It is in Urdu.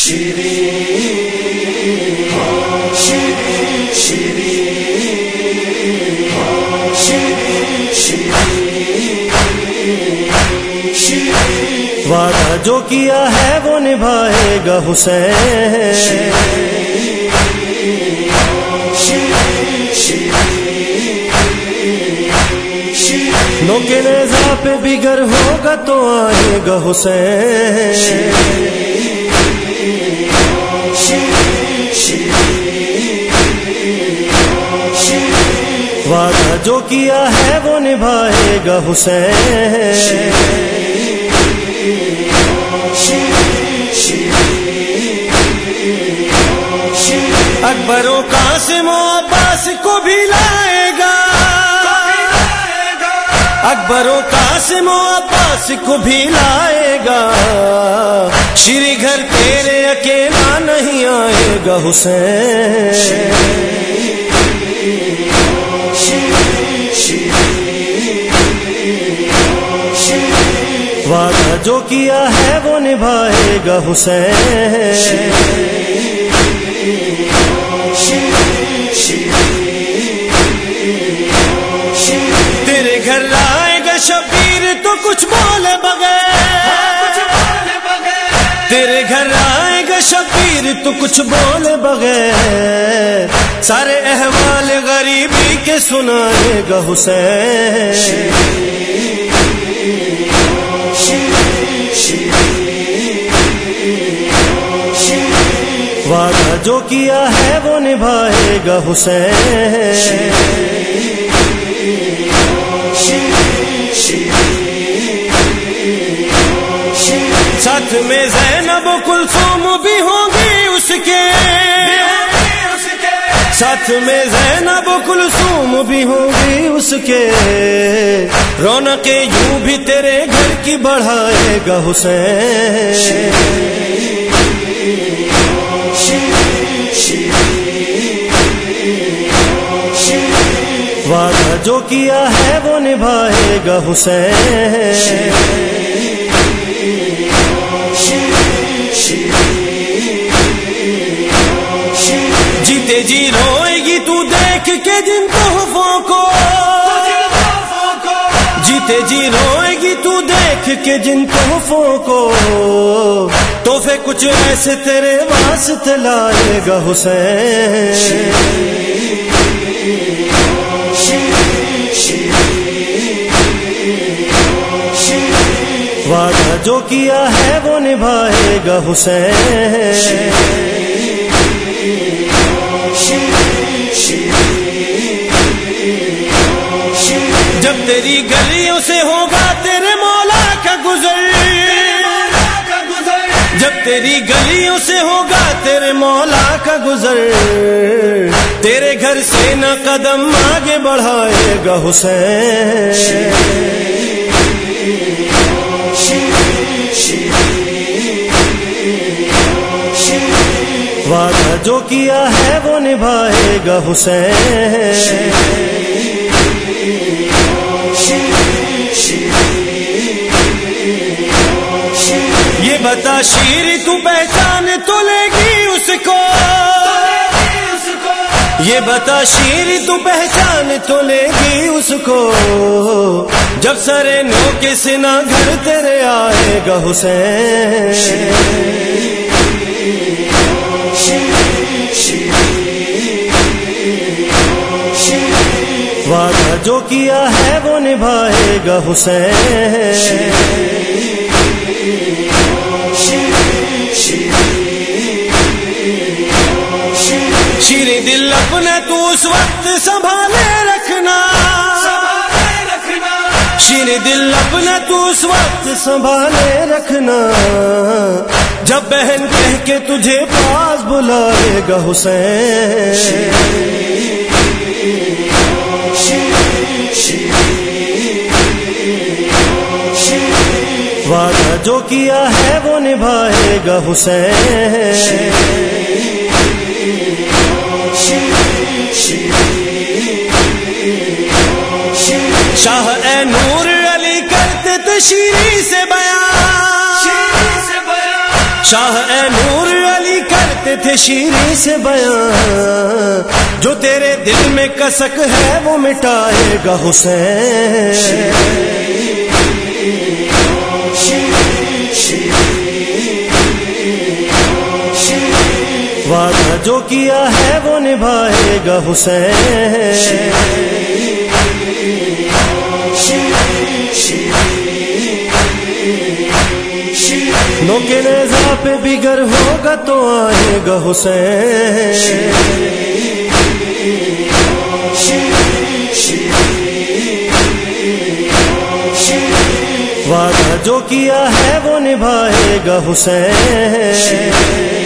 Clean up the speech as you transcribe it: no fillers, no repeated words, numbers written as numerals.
وعدہ جو کیا ہے وہ نبھائے گا حسین، نوکے نیزہ پہ بھی گر ہوگا تو آئے گا حسین، وعدہ جو کیا ہے وہ نبھائے گا حسین، اکبر و قاسم و عباس کو بھی لائے گا، اکبر و قاسم و عباس کو بھی لائے گا، شری گھر تیرے اکیلا نہیں آئے گا حسین، وعدہ جو کیا ہے وہ نبھائے گا حسین، تیرے گھر لائے گا شبیر تو کچھ بولے بغیر، تیرے گھر آئے گا شبیر تو کچھ بولے بغیر، سارے احوال غریبی کے سنائے گا حسین، وعدہ جو کیا ہے وہ نبھائے گا حسین، ساتھ میں زینب و کلثوم بھی ہوں گی اس کے، ساتھ میں زینب و کلثوم بھی ہوں گی اس کے، رونق یوں بھی تیرے گھر کی بڑھائے گا حسین، وعدہ جو کیا ہے وہ نبھائے گا حسین، جیتے جی روئے گی تو دیکھ کے جن تحفوں کو، جیتے جی روئے گی تو دیکھ کے جن تحفوں کو، تحفے کچھ ایسے تیرے واسطے لائے گا حسین، وعدہ جو کیا ہے وہ نبھائے گا حسین، جب تیری گلیوں سے ہوگا تیرے مولا کا گزر، جب تیری گلیوں سے ہوگا تیرے مولا کا گزر، تیرے گھر سے نہ قدم آگے بڑھائے گا حسین، وعدہ جو کیا ہے وہ نبھائے گا حسین، یہ بتا شیر تو پہچان تو لے گی اس کو، یہ بتا شیر تو پہچان تو لے گی اس کو، جب سرے نو کے سنا گھر تیرے آئے گا حسین، وعدہ جو کیا ہے وہ نبھائے گا حسین، شیر دل اپنا تو اس وقت سنبھالے رکھنا، شیر دل اپنا تو اس وقت سنبھالے رکھنا، جب بہن کہہ کے تجھے پاس بلائے گا حسین، وعدہ جو کیا ہے وہ نبھائے گا حسین، شاہ اے نور علی کرتے تشریح سے بیان، شاہ اے نور علی تھے شیریں سے بیان، جو تیرے دل میں کسک ہے وہ مٹائے گا حسین۔ وعدہ جو کیا ہے وہ نبھائے گا حسین۔ نوکے نیزہ پہ بھی گر ہوگا تو آئے گا حسین۔ وعدہ جو کیا ہے وہ نبھائے گا حسین۔